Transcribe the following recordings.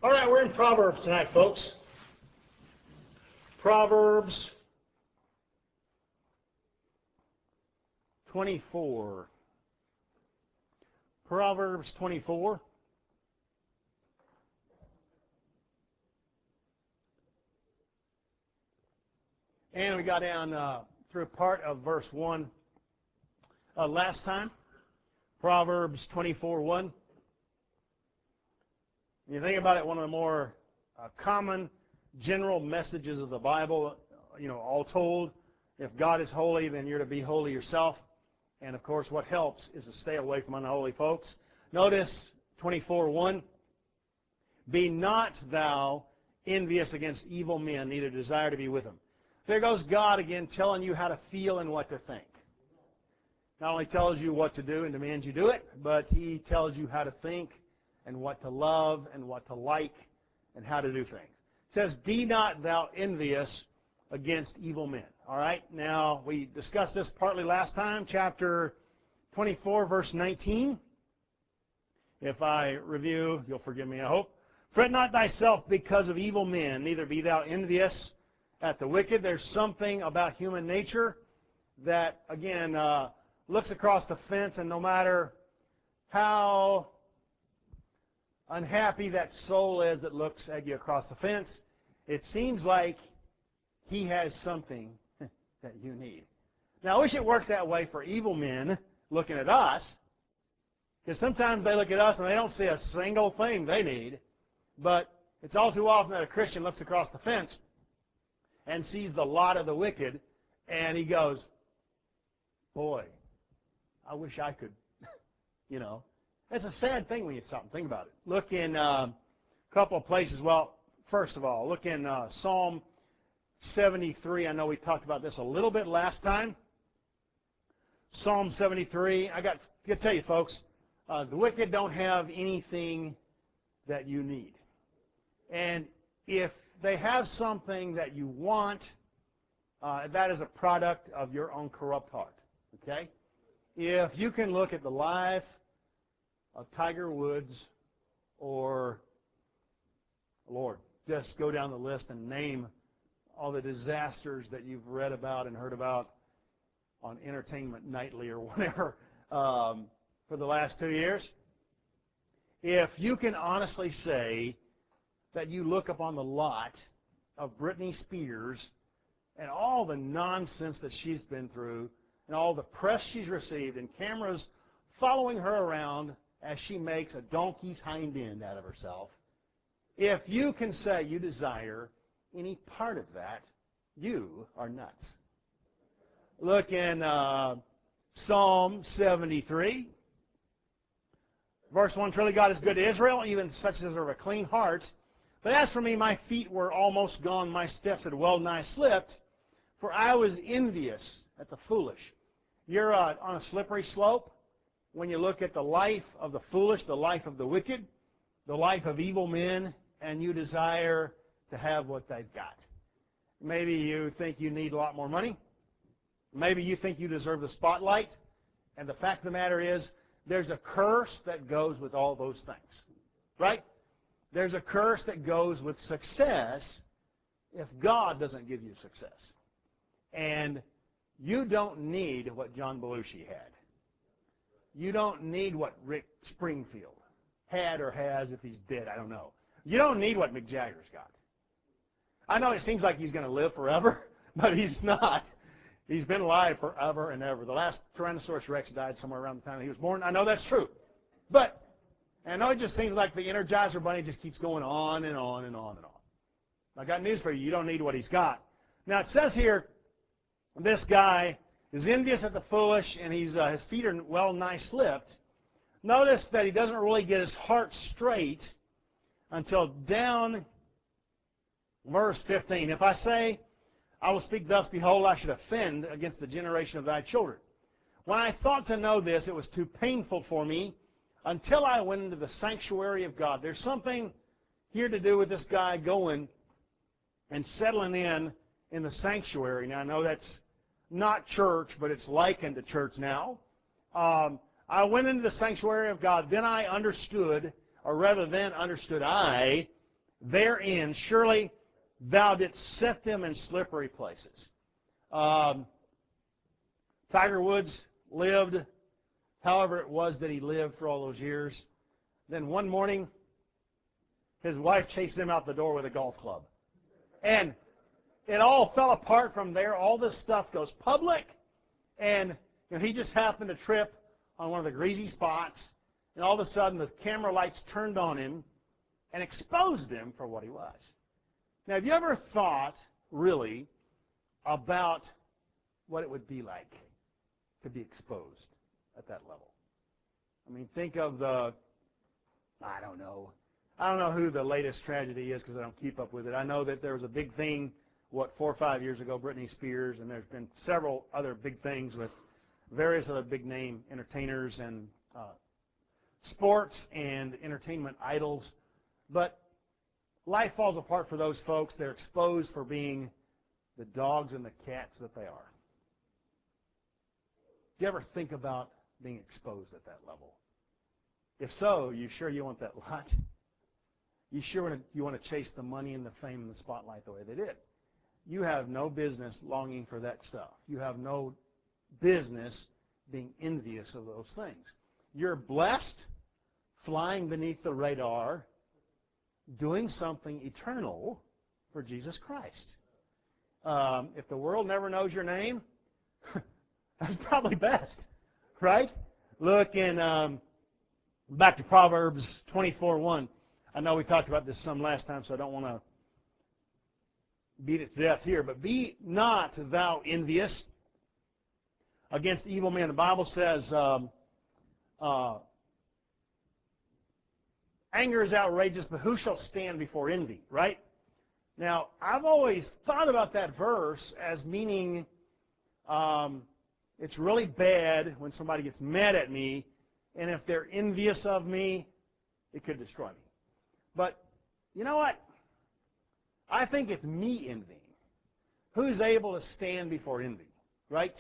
All right, we're in Proverbs tonight, folks. Proverbs 24. Proverbs 24. And we got down through part of verse 1 last time. Proverbs 24:1. You think about it, one of the more common general messages of the Bible, all told, if God is holy, then you're to be holy yourself. And, of course, what helps is to stay away from unholy folks. Notice 24:1, be not thou envious against evil men, neither desire to be with them. There goes God again telling you how to feel and what to think. Not only tells you what to do and demands you do it, but He tells you how to think and what to love and what to like and how to do things. It says, be not thou envious against evil men. All right, now we discussed this partly last time, chapter 24, verse 19. If I review, you'll forgive me, I hope. Fret not thyself because of evil men, neither be thou envious at the wicked. There's something about human nature that, again, looks across the fence, and no matter how unhappy that soul is that looks at you across the fence, it seems like he has something that you need. Now, I wish it worked that way for evil men looking at us, because sometimes they look at us and they don't see a single thing they need, but it's all too often that a Christian looks across the fence and sees the lot of the wicked, and he goes, boy, I wish I could, It's a sad thing when you stop and think about it. Look in a couple of places. Well, first of all, look in Psalm 73. I know we talked about this a little bit last time. Psalm 73. I got to tell you, folks, the wicked don't have anything that you need. And if they have something that you want, that is a product of your own corrupt heart. Okay? If you can look at the life of Tiger Woods or, Lord, just go down the list and name all the disasters that you've read about and heard about on Entertainment Nightly or whatever for the last 2 years. If you can honestly say that you look upon the lot of Britney Spears and all the nonsense that she's been through and all the press she's received and cameras following her around as she makes a donkey's hind end out of herself, if you can say you desire any part of that, you are nuts. Look in Psalm 73, verse 1, truly God is good to Israel, even such as are of a clean heart. But as for me, my feet were almost gone, my steps had well nigh slipped, for I was envious at the foolish. You're on a slippery slope when you look at the life of the foolish, the life of the wicked, the life of evil men, and you desire to have what they've got. Maybe you think you need a lot more money. Maybe you think you deserve the spotlight. And the fact of the matter is, there's a curse that goes with all those things. Right? There's a curse that goes with success if God doesn't give you success. And you don't need what John Belushi had. You don't need what Rick Springfield had or has. If he's dead, I don't know. You don't need what Mick Jagger's got. I know it seems like he's going to live forever, but he's not. He's been alive forever and ever. The last Tyrannosaurus Rex died somewhere around the time he was born. I know that's true. But I know it just seems like the Energizer Bunny just keeps going on and on and on and on. I got news for you. You don't need what he's got. Now, it says here, this guy is envious at the foolish, and his feet are well nigh slipped. Notice that he doesn't really get his heart straight until down verse 15. If I say, I will speak thus, behold, I should offend against the generation of thy children. When I thought to know this, it was too painful for me until I went into the sanctuary of God. There's something here to do with this guy going and settling in the sanctuary. Now, I know that's not church, but it's likened to church now. I went into the sanctuary of God. Then I understood, or rather then understood I, therein. Surely thou didst set them in slippery places. Tiger Woods lived however it was that he lived for all those years. Then one morning, his wife chased him out the door with a golf club. And it all fell apart from there. All this stuff goes public. And he just happened to trip on one of the greasy spots. And all of a sudden, the camera lights turned on him and exposed him for what he was. Now, have you ever thought, really, about what it would be like to be exposed at that level? I mean, think of I don't know who the latest tragedy is because I don't keep up with it. I know that there was a big thing, 4 or 5 years ago, Britney Spears, and there's been several other big things with various other big-name entertainers and sports and entertainment idols. But life falls apart for those folks. They're exposed for being the dogs and the cats that they are. Do you ever think about being exposed at that level? If so, you sure you want that lot? You sure you want to chase the money and the fame and the spotlight the way they did? You have no business longing for that stuff. You have no business being envious of those things. You're blessed, flying beneath the radar, doing something eternal for Jesus Christ. If the world never knows your name, that's probably best, right? Look in back to Proverbs 24:1. I know we talked about this some last time, so I don't want to beat it to death here. But be not thou envious against evil men. The Bible says anger is outrageous, but who shall stand before envy, right? Now, I've always thought about that verse as meaning it's really bad when somebody gets mad at me, and if they're envious of me, it could destroy me. But you know what? I think it's me envying. Who's able to stand before envy, right?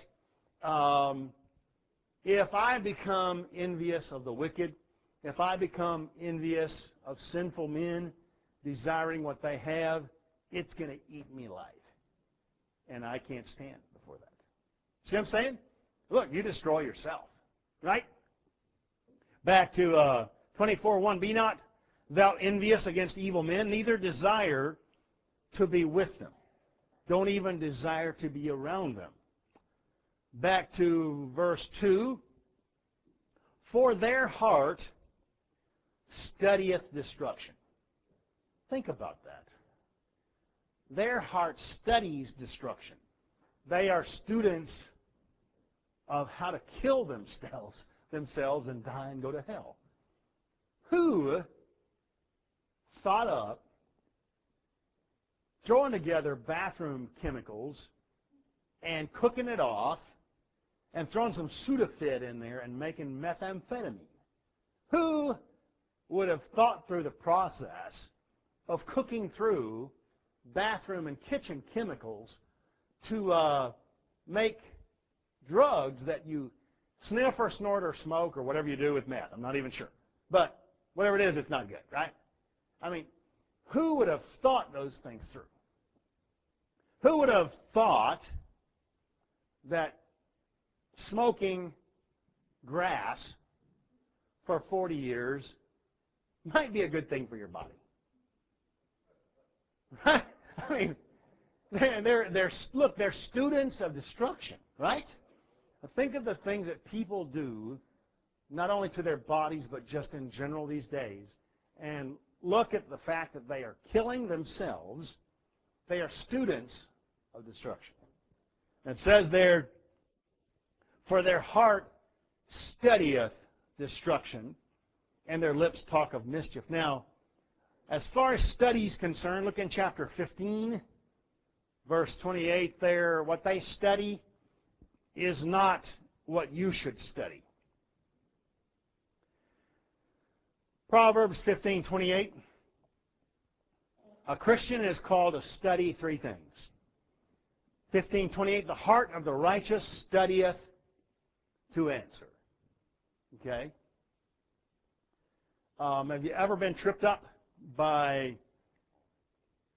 If I become envious of the wicked, if I become envious of sinful men desiring what they have, it's going to eat me alive. And I can't stand before that. See what I'm saying? Look, you destroy yourself, right? Back to 24:1. Be not thou envious against evil men, neither desire to be with them. Don't even desire to be around them. Back to verse 2. For their heart studieth destruction. Think about that. Their heart studies destruction. They are students of how to kill themselves and die and go to hell. Who thought up throwing together bathroom chemicals and cooking it off and throwing some Sudafed in there and making methamphetamine? Who would have thought through the process of cooking through bathroom and kitchen chemicals to make drugs that you sniff or snort or smoke or whatever you do with meth? I'm not even sure. But whatever it is, it's not good, right? I mean, who would have thought those things through? Who would have thought that smoking grass for 40 years might be a good thing for your body? Right? I mean, they're students of destruction, right? Think of the things that people do, not only to their bodies, but just in general these days, and look at the fact that they are killing themselves. They are students of destruction. It says there, for their heart studieth destruction, and their lips talk of mischief. Now, as far as study is concerned, look in chapter 15, verse 28 there. What they study is not what you should study. Proverbs 15:28. A Christian is called to study three things. 15:28. The heart of the righteous studieth to answer. Okay? Have you ever been tripped up by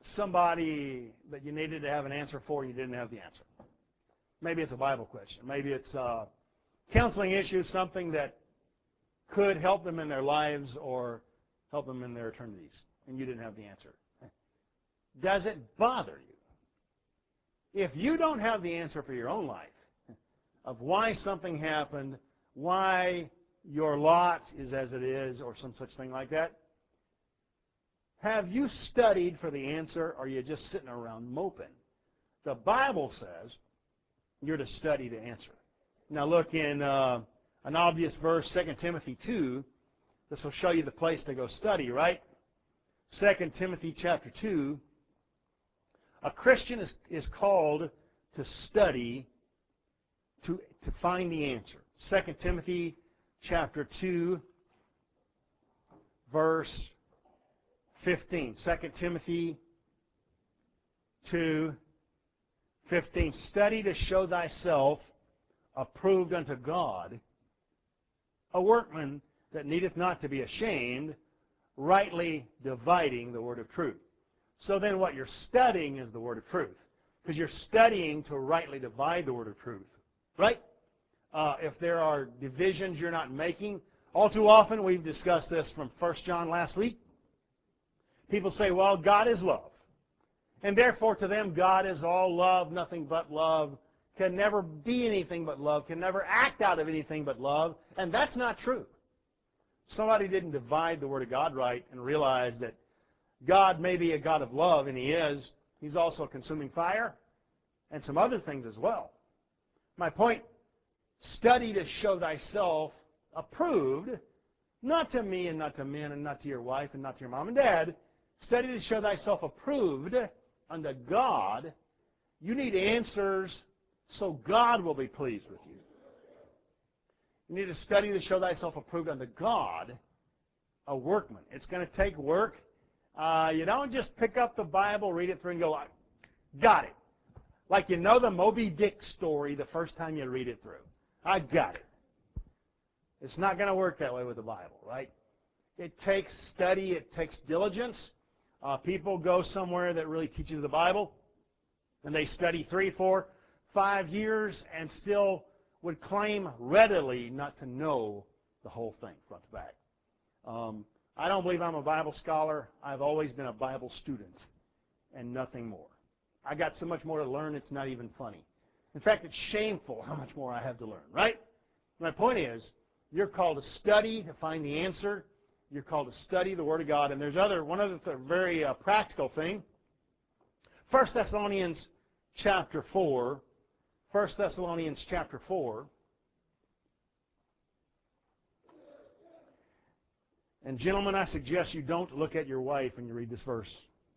somebody that you needed to have an answer for and you didn't have the answer. Maybe it's a Bible question. Maybe it's a counseling issue, something that could help them in their lives or help them in their eternities, and you didn't have the answer. Does it bother you? If you don't have the answer for your own life of why something happened, why your lot is as it is, or some such thing like that, have you studied for the answer, or are you just sitting around moping? The Bible says you're to study to answer. Now look in an obvious verse, 2 Timothy 2. This will show you the place to go study, right? 2 Timothy chapter 2. A Christian is called to study to find the answer. 2 Timothy chapter 2, verse 15. 2 Timothy 2, 15. Study to show thyself approved unto God, a workman that needeth not to be ashamed, rightly dividing the word of truth. So then what you're studying is the word of truth, because you're studying to rightly divide the word of truth, right? If there are divisions you're not making, all too often we've discussed this from 1 John last week. People say, well, God is love, and therefore to them God is all love, nothing but love, can never be anything but love, can never act out of anything but love, and that's not true. Somebody didn't divide the Word of God right and realize that God may be a God of love, and He is. He's also a consuming fire and some other things as well. My point, study to show thyself approved, not to me and not to men and not to your wife and not to your mom and dad. Study to show thyself approved unto God. You need answers so God will be pleased with you. You need to study to show thyself approved unto God, a workman. It's going to take work. You don't just pick up the Bible, read it through, and go, got it. Like you know the Moby Dick story the first time you read it through. I got it. It's not going to work that way with the Bible, right? It takes study. It takes diligence. People go somewhere that really teaches the Bible, and they study 3, 4, 5 years and still would claim readily not to know the whole thing front to back. I don't believe I'm a Bible scholar. I've always been a Bible student and nothing more. I got so much more to learn, it's not even funny. In fact, it's shameful how much more I have to learn, right? My point is, you're called to study to find the answer. You're called to study the Word of God. And there's one other very practical thing. 1 Thessalonians chapter 4. 1 Thessalonians chapter 4. And gentlemen, I suggest you don't look at your wife when you read this verse.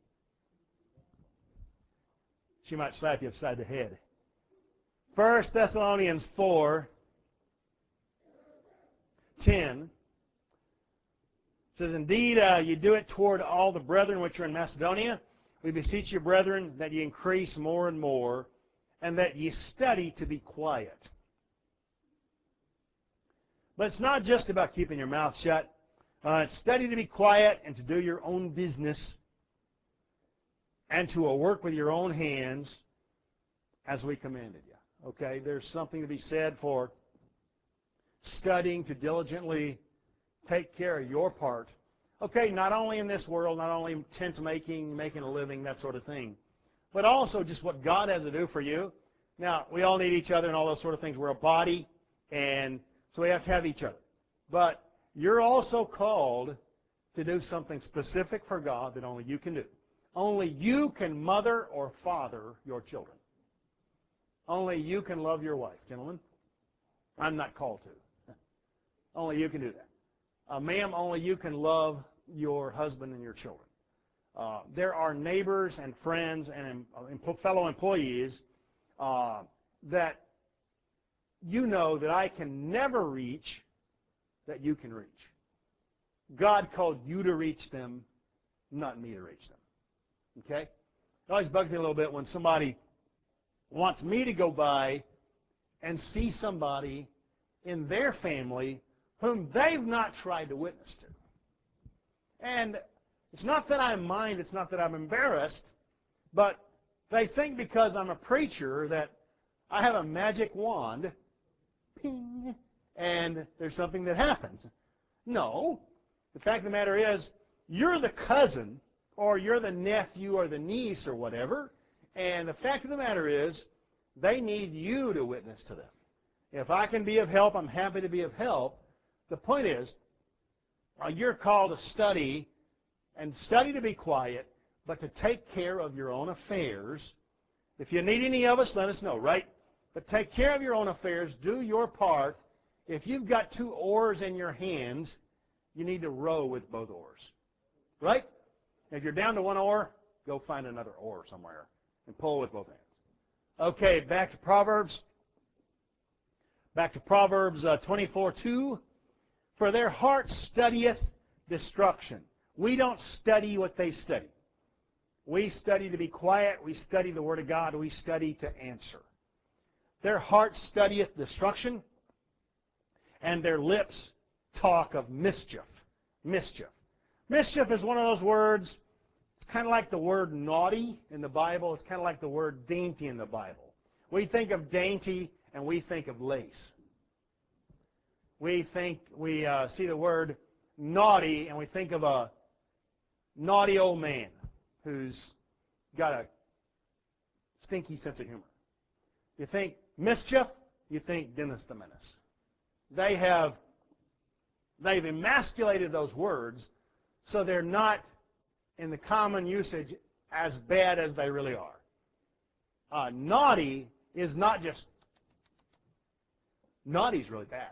She might slap you upside the head. 1 Thessalonians 4:10 says, Indeed, you do it toward all the brethren which are in Macedonia. We beseech you, brethren, that ye increase more and more, and that ye study to be quiet. But it's not just about keeping your mouth shut. It's study to be quiet and to do your own business and to work with your own hands as we commanded you. Okay, there's something to be said for studying to diligently take care of your part. Okay, not only in this world, not only tent making a living, that sort of thing, but also just what God has to do for you. Now, we all need each other and all those sort of things. We're a body, and so we have to have each other. But you're also called to do something specific for God that only you can do. Only you can mother or father your children. Only you can love your wife, gentlemen. I'm not called to. Only you can do that. Ma'am, only you can love your husband and your children. There are neighbors and friends and fellow employees that you know that I can never reach that you can reach. God called you to reach them, not me to reach them. Okay? It always bugs me a little bit when somebody wants me to go by and see somebody in their family whom they've not tried to witness to. And it's not that I mind, it's not that I'm embarrassed. But they think because I'm a preacher that I have a magic wand, ping, and there's something that happens. No. The fact of the matter is, you're the cousin, or you're the nephew or the niece or whatever, and the fact of the matter is, they need you to witness to them. If I can be of help, I'm happy to be of help. The point is, you're called to study, and study to be quiet, but to take care of your own affairs. If you need any of us, let us know, right? But take care of your own affairs. Do your part. If you've got 2 oars in your hands, you need to row with both oars, right? If you're down to 1 oar, go find another oar somewhere and pull with both hands. Okay, back to Proverbs. Back to Proverbs 24:2. For their heart studieth destruction. We don't study what they study. We study to be quiet. We study the Word of God. We study to answer. Their heart studieth destruction, and their lips talk of mischief. Mischief. Mischief is one of those words, it's kind of like the word naughty in the Bible. It's kind of like the word dainty in the Bible. We think of dainty and we think of lace. We see the word naughty and we think of a naughty old man who's got a stinky sense of humor. You think mischief, you think Dennis the Menace. They've emasculated those words so they're not, in the common usage, as bad as they really are. Naughty is not just, naughty is really bad.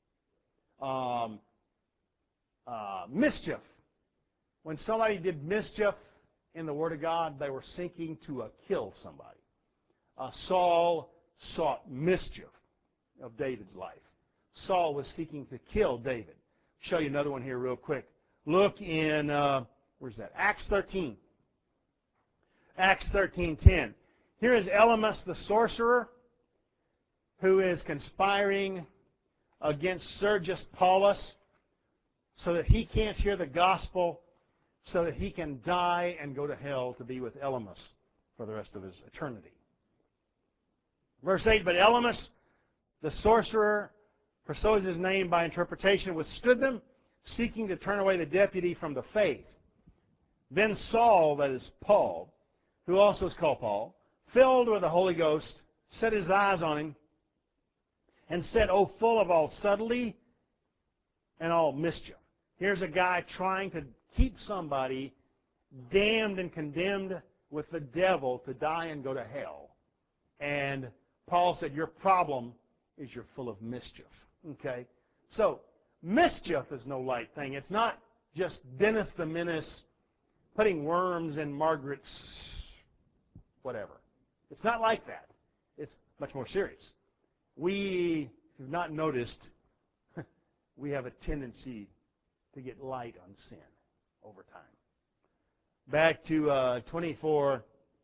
Mischief. When somebody did mischief in the Word of God, they were seeking to kill somebody. Saul sought mischief of David's life. Saul was seeking to kill David. I'll show you another one here real quick. Look in, where's that? Acts 13. Acts 13:10. Here is Elymas the sorcerer who is conspiring against Sergius Paulus so that he can't hear the gospel, so that he can die and go to hell to be with Elymas for the rest of his eternity. Verse 8, but Elymas, the sorcerer, for so is his name by interpretation, withstood them, seeking to turn away the deputy from the faith. Then Saul, that is Paul, who also is called Paul, filled with the Holy Ghost, set his eyes on him, and said, O full of all subtlety and all mischief. Here's a guy trying to keep somebody damned and condemned with the devil to die and go to hell. And Paul said, your problem is you're full of mischief. Okay? So, mischief is no light thing. It's not just Dennis the Menace putting worms in Margaret's whatever. It's not like that. It's much more serious. We, if you've not noticed, we have a tendency to get light on sin over time. Back to 24:2,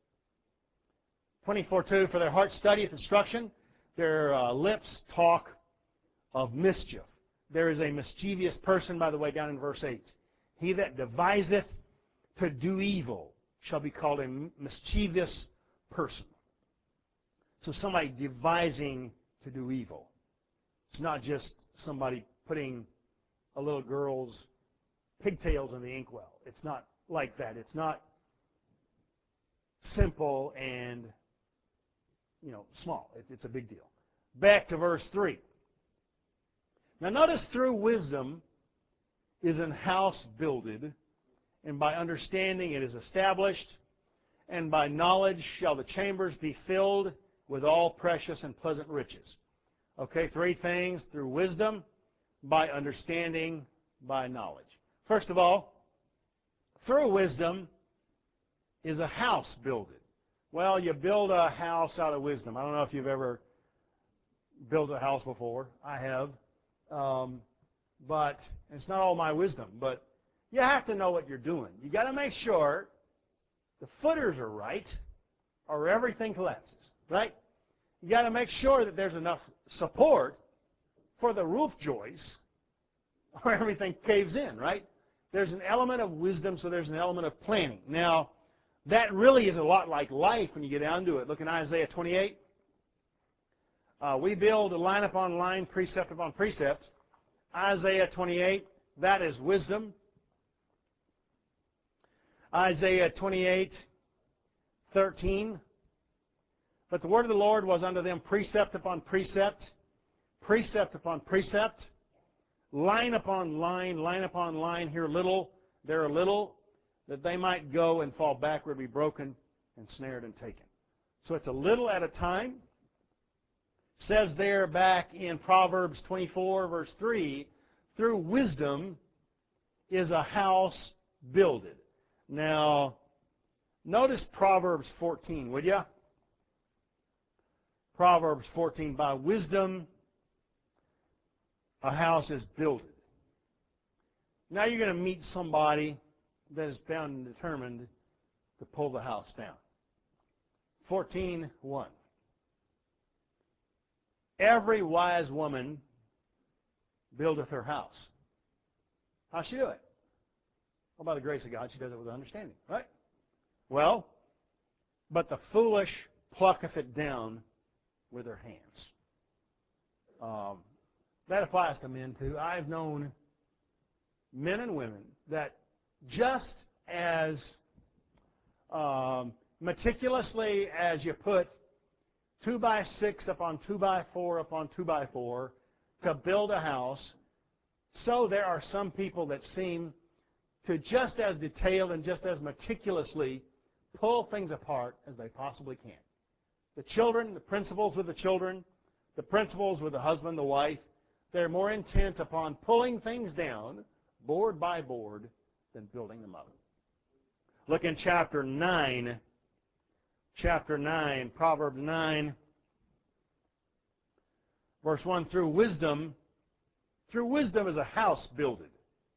for their heart studieth instruction, their lips talk of mischief. There is a mischievous person, by the way, down in verse 8. He that deviseth to do evil shall be called a mischievous person. So somebody devising to do evil. It's not just somebody putting a little girl's pigtails in the inkwell. It's not like that. It's not simple and, small. It's a big deal. Back to verse 3. Now notice, through wisdom is an house builded, and by understanding it is established, and by knowledge shall the chambers be filled with all precious and pleasant riches. Okay, 3 things: through wisdom, by understanding, by knowledge. First of all, through wisdom is a house builded. Well, you build a house out of wisdom. I don't know if you've ever built a house before. I have. But it's not all my wisdom. But you have to know what you're doing. You got to make sure the footers are right, or everything collapses. Right? You got to make sure that there's enough support for the roof joists, or everything caves in. Right? There's an element of wisdom, so there's an element of planning. Now, That really is a lot like life when you get down to it. Look in Isaiah 28. We build line upon line, precept upon precept. Isaiah 28, that is wisdom. Isaiah 28, 13. But the word of the Lord was unto them precept upon precept, precept upon precept, line upon line, here little, there a little, that they might go and fall backward, be broken, and snared and taken. So it's a little at a time. It says there back in Proverbs 24, verse 3, through wisdom is a house builded. Now, notice Proverbs 14, would you? Proverbs 14, by wisdom a house is builded. Now you're going to meet somebody that is bound and determined to pull the house down. 14:1. Every wise woman buildeth her house. How's she do it? Well, by the grace of God, she does it with understanding, right? Well, but the foolish plucketh it down with her hands. That applies to men too. I've known men and women that just as meticulously as you put 2x6 upon 2x4 upon 2x4 to build a house, so there are some people that seem to just as detailed and just as meticulously pull things apart as they possibly can. The children, the principals with the children, the principals with the husband, the wife, they're more intent upon pulling things down, board by board, than building them up. Look in chapter 9. Chapter 9, Proverbs 9, verse 1, through wisdom is a house builded.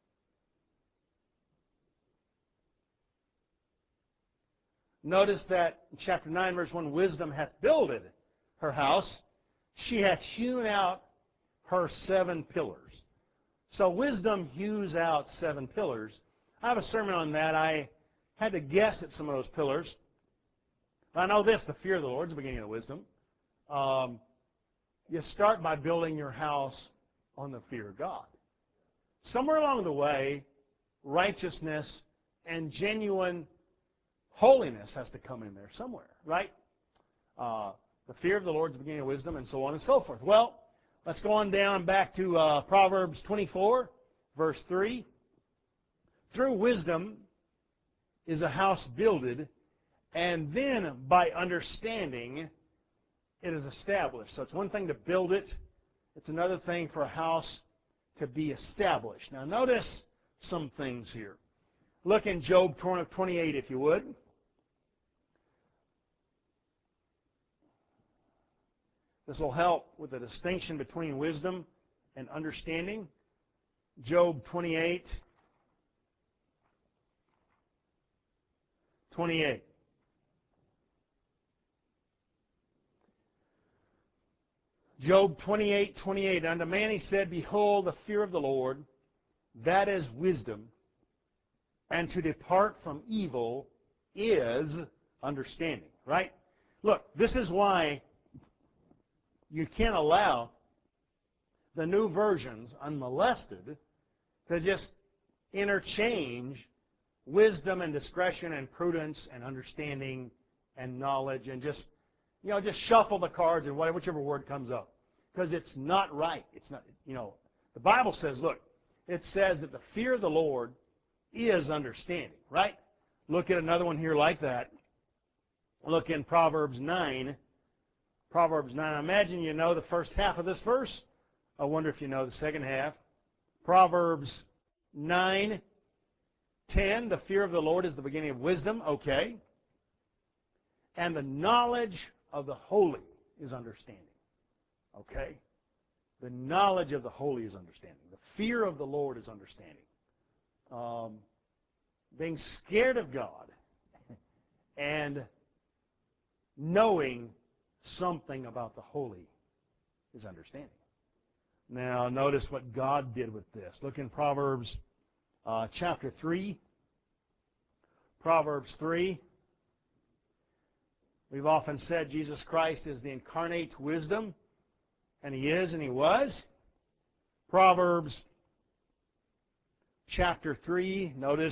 Notice that in chapter 9, verse 1, wisdom hath builded her house. She hath hewn out her 7 pillars. So wisdom hews out 7 pillars. I have a sermon on that. I had to guess at some of those pillars. I know this, the fear of the Lord is the beginning of wisdom. You start by building your house on the fear of God. Somewhere along the way, righteousness and genuine holiness has to come in there somewhere, right? The fear of the Lord is the beginning of wisdom, and so on and so forth. Well, let's go on down back to Proverbs 24, verse 3. Through wisdom is a house builded, and then by understanding it is established. So it's one thing to build it. It's another thing for a house to be established. Now notice some things here. Look in Job 28, if you would. This will help with the distinction between wisdom and understanding. Job 28. Job 28:28. Unto man he said, behold, the fear of the Lord, that is wisdom, and to depart from evil is understanding. Right? Look, this is why you can't allow the new versions, unmolested, to just interchange wisdom and discretion and prudence and understanding and knowledge and just shuffle the cards and whichever word comes up. Because it's not right. It's not, the Bible says, look, it says that the fear of the Lord is understanding, right? Look at another one here like that. Look in Proverbs 9. Proverbs 9. I imagine you know the first half of this verse. I wonder if you know the second half. Proverbs 9:10. The fear of the Lord is the beginning of wisdom. Okay. And the knowledge of the holy is understanding. Okay? The knowledge of the holy is understanding. The fear of the Lord is understanding. Being scared of God and knowing something about the holy is understanding. Now, notice what God did with this. Look in Proverbs chapter 3. Proverbs 3. We've often said Jesus Christ is the incarnate wisdom, and He is and He was. Proverbs chapter 3, notice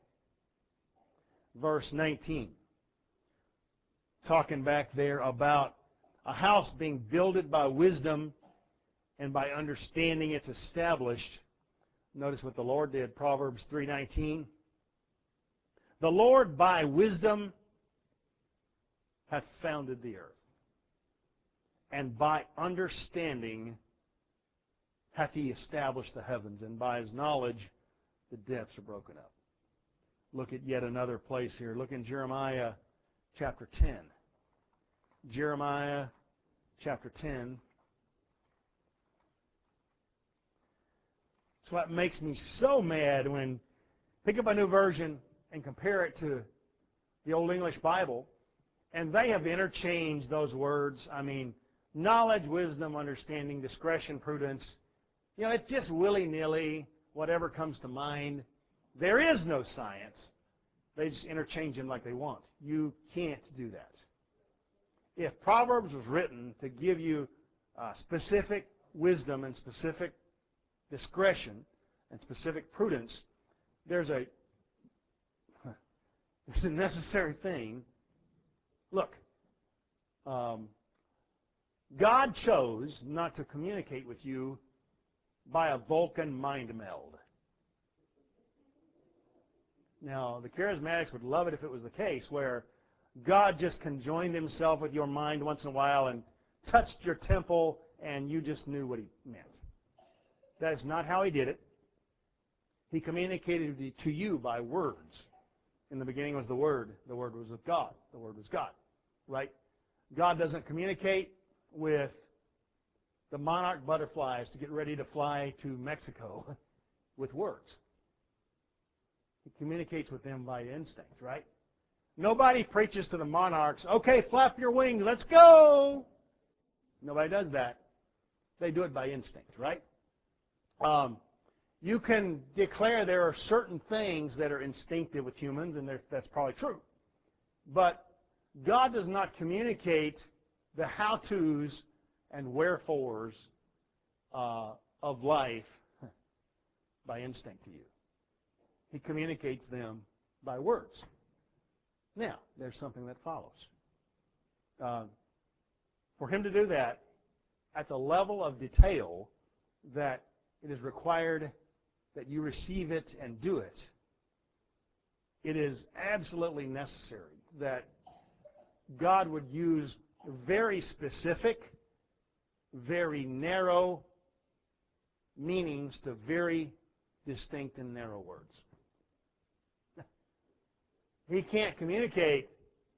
verse 19. Talking back there about a house being builded by wisdom and by understanding it's established. Notice what the Lord did, Proverbs 3:19. The Lord by wisdom hath founded the earth, and by understanding hath He established the heavens, and by His knowledge the depths are broken up. Look at yet another place here. Look in Jeremiah chapter 10. Jeremiah chapter 10. It's what makes me so mad when pick up a new version and compare it to the Old English Bible, and they have interchanged those words. I mean, knowledge, wisdom, understanding, discretion, prudence. You know, it's just willy-nilly, whatever comes to mind. There is no science. They just interchange them like they want. You can't do that. If Proverbs was written to give you specific wisdom and specific discretion and specific prudence, there's a necessary thing. Look, God chose not to communicate with you by a Vulcan mind meld. Now, the charismatics would love it if it was the case, where God just conjoined Himself with your mind once in a while and touched your temple and you just knew what He meant. That is not how He did it. He communicated to you by words. In the beginning was the Word. The Word was with God. The Word was God. Right? God doesn't communicate with the monarch butterflies to get ready to fly to Mexico with words. He communicates with them by instinct, right? Nobody preaches to the monarchs, okay, flap your wings, let's go. Nobody does that. They do it by instinct, right? You can declare there are certain things that are instinctive with humans, and that's probably true. But God does not communicate the how-tos and wherefores of life by instinct to you. He communicates them by words. Now, there's something that follows. For Him to do that at the level of detail that it is required that you receive it and do it, it is absolutely necessary that God would use very specific, very narrow meanings to very distinct and narrow words. He can't communicate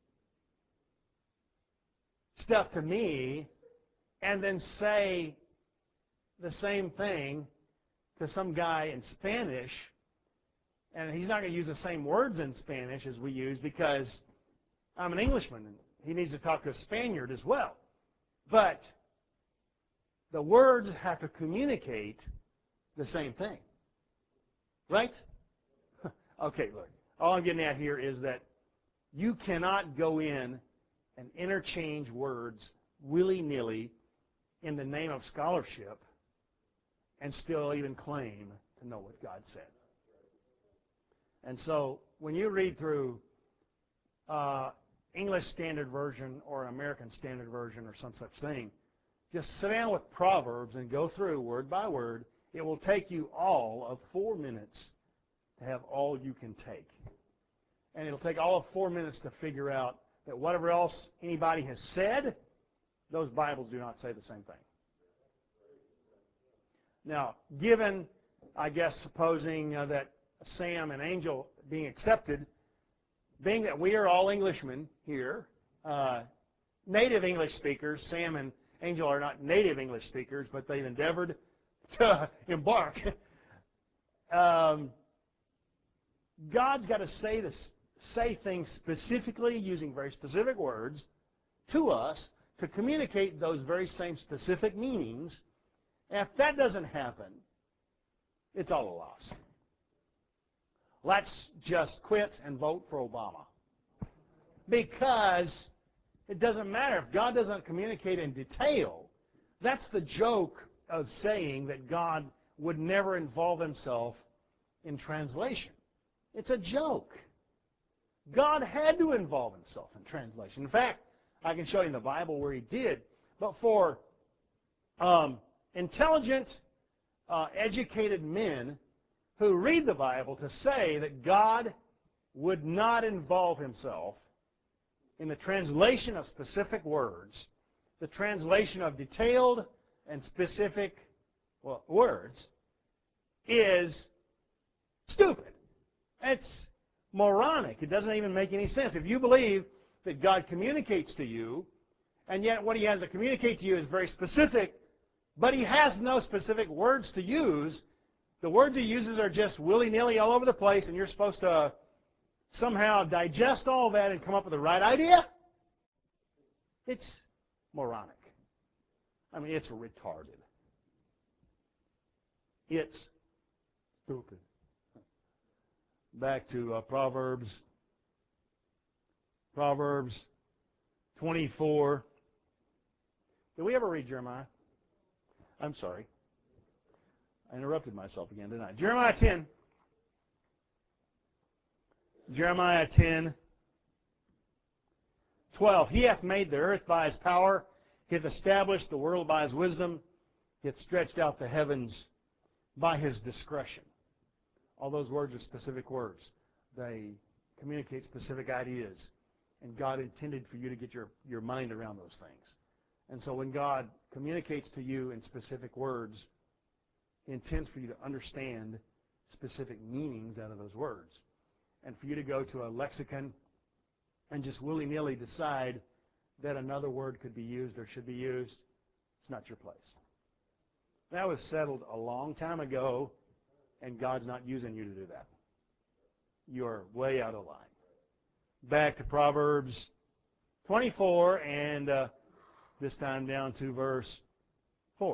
stuff to me and then say the same thing to some guy in Spanish, and he's not going to use the same words in Spanish as we use because I'm an Englishman and he needs to talk to a Spaniard as well. But the words have to communicate the same thing. Right? Okay, look. All I'm getting at here is that you cannot go in and interchange words willy-nilly in the name of scholarship and still even claim to know what God said. And so when you read through English Standard Version or American Standard Version or some such thing, just sit down with Proverbs and go through word by word. It will take you all of 4 minutes to have all you can take. And it'll take all of 4 minutes to figure out that whatever else anybody has said, those Bibles do not say the same thing. Now, given, I guess, supposing that Sam and Angel being accepted, being that we are all Englishmen here, native English speakers, Sam and Angel are not native English speakers, but they've endeavored to embark. God's got to say things specifically using very specific words to us to communicate those very same specific meanings. And if that doesn't happen, it's all a loss. Let's just quit and vote for Obama. Because It doesn't matter. If God doesn't communicate in detail, that's the joke of saying that God would never involve himself in translation. It's a joke. God had to involve himself in translation. In fact, I can show you in the Bible where he did. But for intelligent, educated men who read the Bible to say that God would not involve himself in the translation of specific words, the translation of detailed and specific words, is stupid. It's moronic. It doesn't even make any sense. If you believe that God communicates to you, and yet what he has to communicate to you is very specific, but he has no specific words to use, the words he uses are just willy-nilly all over the place, and you're supposed to somehow digest all that and come up with the right idea? It's moronic. I mean, it's retarded. It's stupid. Back to Proverbs 24. Did we ever read Jeremiah? I'm sorry. I interrupted myself again, didn't I? Jeremiah 10. Jeremiah 10, 12. He hath made the earth by his power. He hath established the world by his wisdom. He hath stretched out the heavens by his discretion. All those words are specific words. They communicate specific ideas. And God intended for you to get your mind around those things. And so when God communicates to you in specific words, he intends for you to understand specific meanings out of those words. And for you to go to a lexicon and just willy-nilly decide that another word could be used or should be used, it's not your place. That was settled a long time ago, and God's not using you to do that. You're way out of line. Back to Proverbs 24, and this time down to verse 4.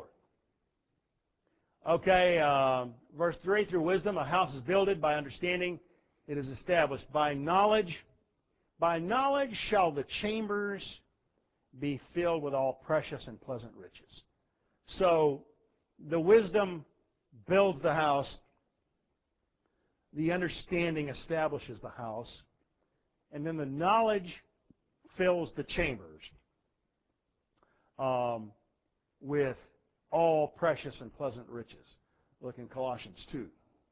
Okay, verse 3, through wisdom a house is builded, by understanding it is established. By knowledge shall the chambers be filled with all precious and pleasant riches. So the wisdom builds the house. The understanding establishes the house. And then the knowledge fills the chambers with all precious and pleasant riches. Look in Colossians 2.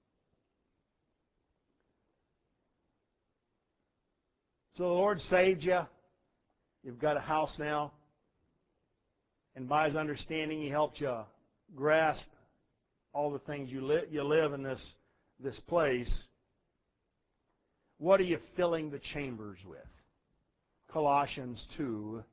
So the Lord saved you. You've got a house now. And by his understanding, he helped you grasp all the things you live in this place. What are you filling the chambers with? Colossians 2.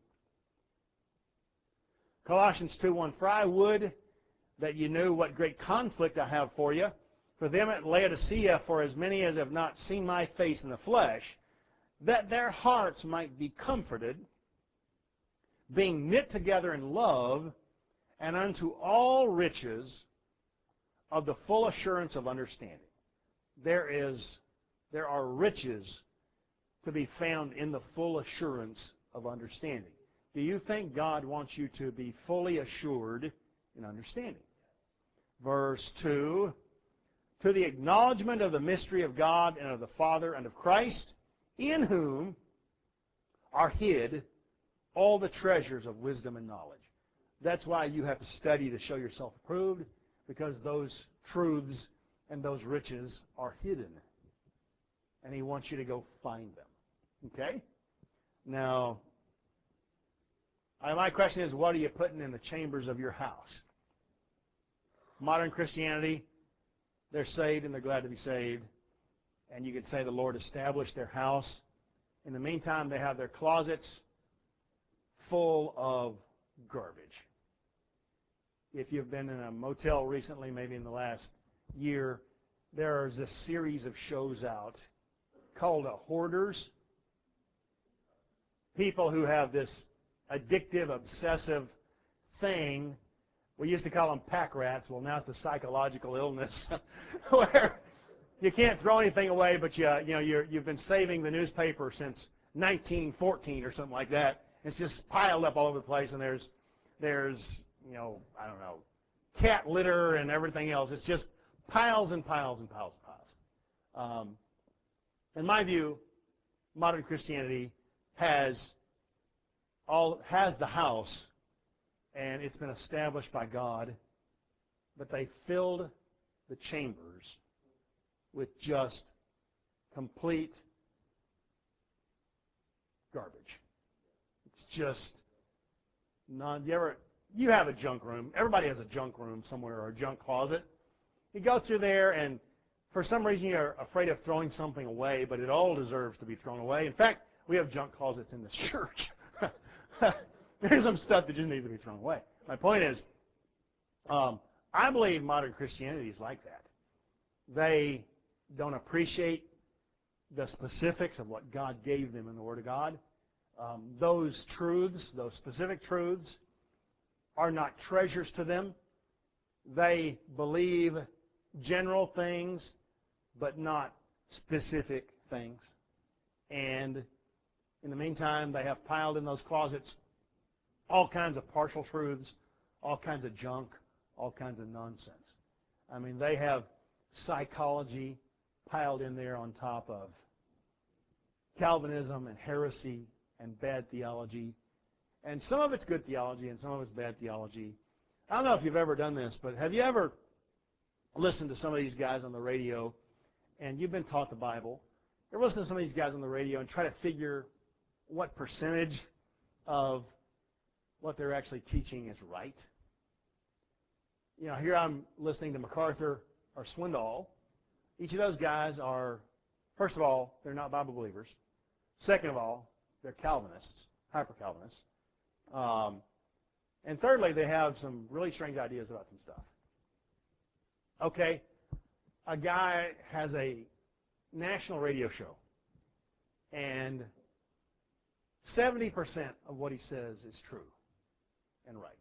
Colossians 2:1. For I would that you knew what great conflict I have for you, for them at Laodicea, for as many as have not seen my face in the flesh, that their hearts might be comforted, being knit together in love, and unto all riches of the full assurance of understanding. There are riches to be found in the full assurance of understanding. Do you think God wants you to be fully assured in understanding? Verse 2, to the acknowledgement of the mystery of God and of the Father and of Christ, in whom are hid all the treasures of wisdom and knowledge. That's why you have to study to show yourself approved, because those truths and those riches are hidden. And he wants you to go find them. Okay? Now, my question is, what are you putting in the chambers of your house? Modern Christianity, they're saved and they're glad to be saved. And you could say the Lord established their house. In the meantime, they have their closets full of garbage. If you've been in a motel recently, maybe in the last year, there's a series of shows out called Hoarders. People who have this addictive, obsessive thing. We used to call them pack rats. Well, now it's a psychological illness where you can't throw anything away, but you've been saving the newspaper since 1914 or something like that, It's just piled up all over the place, and there's I don't know, cat litter and everything else. It's just piles and piles and piles and piles. In my view, modern Christianity has the house, and it's been established by God, but they filled the chambers with just complete garbage. It's just not. You have a junk room. Everybody has a junk room somewhere or a junk closet. You go through there, and for some reason you're afraid of throwing something away, but it all deserves to be thrown away. In fact, we have junk closets in this church. There's some stuff that just needs to be thrown away. My point is, I believe modern Christianity is like that. They don't appreciate the specifics of what God gave them in the Word of God. Those truths, those specific truths, are not treasures to them. They believe general things, but not specific things. And in the meantime, they have piled in those closets all kinds of partial truths, all kinds of junk, all kinds of nonsense. I mean, they have psychology piled in there on top of Calvinism and heresy and bad theology. And some of it's good theology and some of it's bad theology. I don't know if you've ever done this, but have you ever listened to some of these guys on the radio and you've been taught the Bible? You ever listen to some of these guys on the radio and try to figure what percentage of what they're actually teaching is right? You know, here I'm listening to MacArthur or Swindoll. Each of those guys are, first of all, they're not Bible believers. Second of all, they're Calvinists, hyper-Calvinists. And thirdly, they have some really strange ideas about some stuff. Okay, a guy has a national radio show, and 70% of what he says is true and right.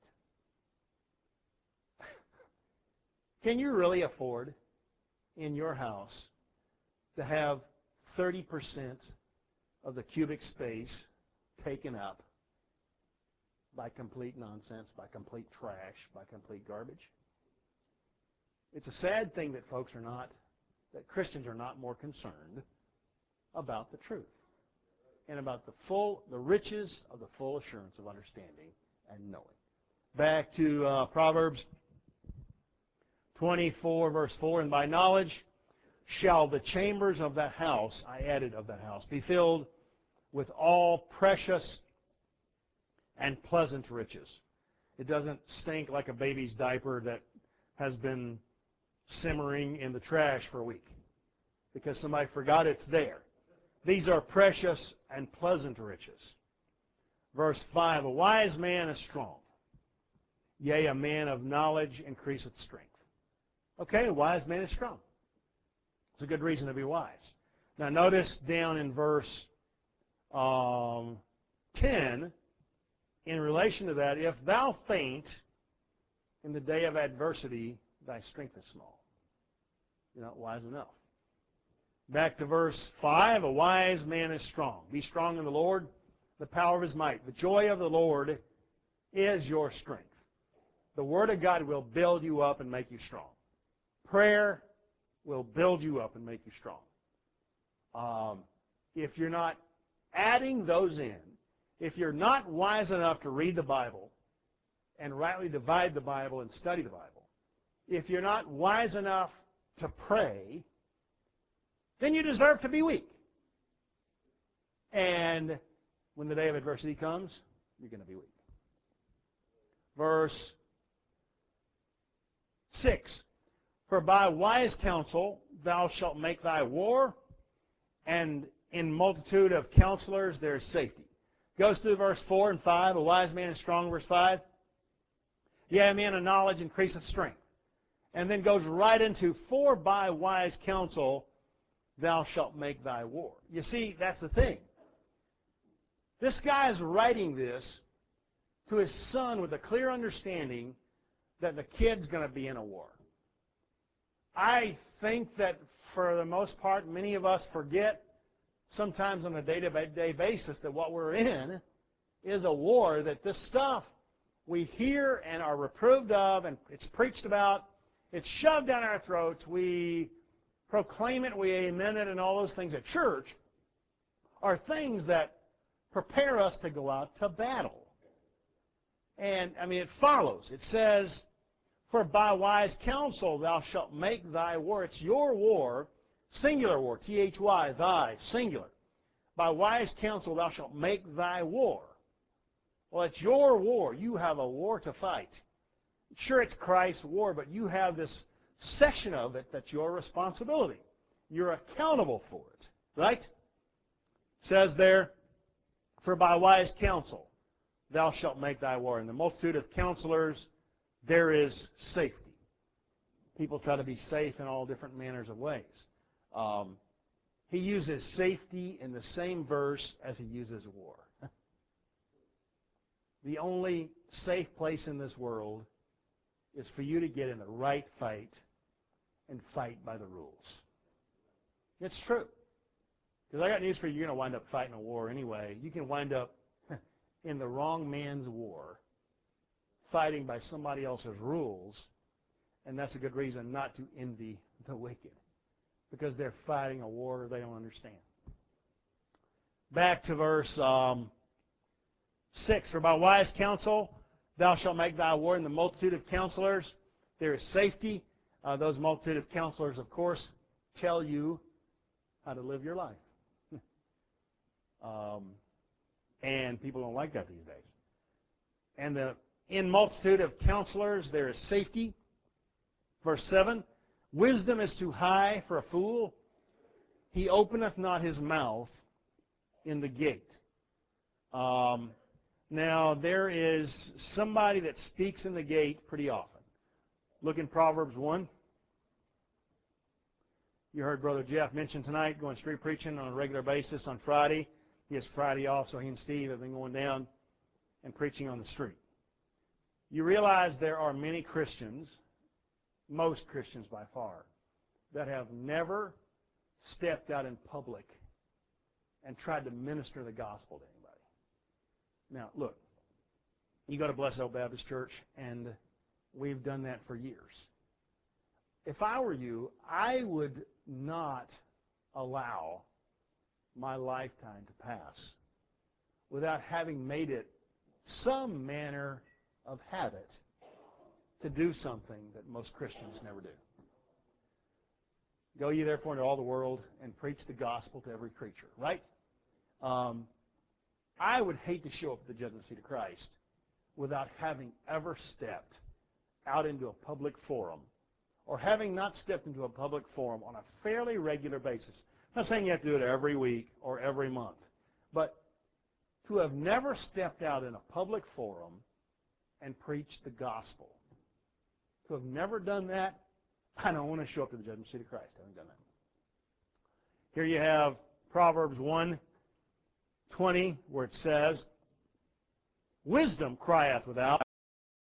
Can you really afford in your house to have 30% of the cubic space taken up by complete nonsense, by complete trash, by complete garbage? It's a sad thing that that Christians are not more concerned about the truth and about the riches of the full assurance of understanding and knowing. Back to Proverbs 24, verse 4, and by knowledge shall the chambers of that house, I added of that house, be filled with all precious and pleasant riches. It doesn't stink like a baby's diaper that has been simmering in the trash for a week because somebody forgot it's there. These are precious and pleasant riches. Verse 5, a wise man is strong. Yea, a man of knowledge increaseth strength. Okay, a wise man is strong. It's a good reason to be wise. Now notice down in verse 10, in relation to that, if thou faint in the day of adversity, thy strength is small. You're not wise enough. Back to verse 5, a wise man is strong. Be strong in the Lord, the power of his might. The joy of the Lord is your strength. The Word of God will build you up and make you strong. Prayer will build you up and make you strong. If you're not adding those in, if you're not wise enough to read the Bible and rightly divide the Bible and study the Bible, if you're not wise enough to pray, then you deserve to be weak. And when the day of adversity comes, you're going to be weak. Verse 6, for by wise counsel thou shalt make thy war, and in multitude of counselors there is safety. Goes through verse 4 and 5, a wise man is strong, verse 5. Yea, a man of knowledge increaseth strength. And then goes right into, for by wise counsel thou shalt make thy war. You see, that's the thing. This guy is writing this to his son with a clear understanding that the kid's going to be in a war. I think that for the most part, many of us forget sometimes on a day-to-day basis that what we're in is a war that this stuff we hear and are reproved of, and it's preached about, it's shoved down our throats, we proclaim it, we amen it, and all those things at church are things that prepare us to go out to battle. And, I mean, it follows. It says, for by wise counsel thou shalt make thy war. It's your war, singular war, T-H-Y, thy, singular. By wise counsel thou shalt make thy war. Well, it's your war. You have a war to fight. Sure, it's Christ's war, but you have this section of it that's your responsibility. You're accountable for it, right? It says there, for by wise counsel thou shalt make thy war. In the multitude of counselors there is safety. People try to be safe in all different manners of ways. He uses safety in the same verse as he uses war. The only safe place in this world is for you to get in the right fight and fight by the rules. It's true. Because I got news for you, you're going to wind up fighting a war anyway. You can wind up in the wrong man's war, fighting by somebody else's rules, and that's a good reason not to envy the wicked, because they're fighting a war they don't understand. Back to verse 6. For by wise counsel thou shalt make thy war. In the multitude of counselors there is safety. Those multitude of counselors, of course, tell you how to live your life. And people don't like that these days. And in multitude of counselors there is safety. Verse 7, wisdom is too high for a fool. He openeth not his mouth in the gate. Now, there is somebody that speaks in the gate pretty often. Look in Proverbs 1. You heard Brother Jeff mention tonight going street preaching on a regular basis on Friday. He has Friday off, so he and Steve have been going down and preaching on the street. You realize there are many Christians, most Christians by far, that have never stepped out in public and tried to minister the gospel to anybody. Now, look, you go to Blessed Oak Baptist Church, and we've done that for years. If I were you, I would not allow my lifetime to pass without having made it some manner of habit to do something that most Christians never do. Go ye therefore into all the world and preach the gospel to every creature, right? I would hate to show up at the judgment seat of Christ without having ever stepped out into a public forum, or having not stepped into a public forum on a fairly regular basis. I'm not saying you have to do it every week or every month, but to have never stepped out in a public forum and preached the gospel. To have never done that, I don't want to show up to the judgment seat of Christ. I haven't done that. Here you have Proverbs 1:20, where it says, wisdom crieth without.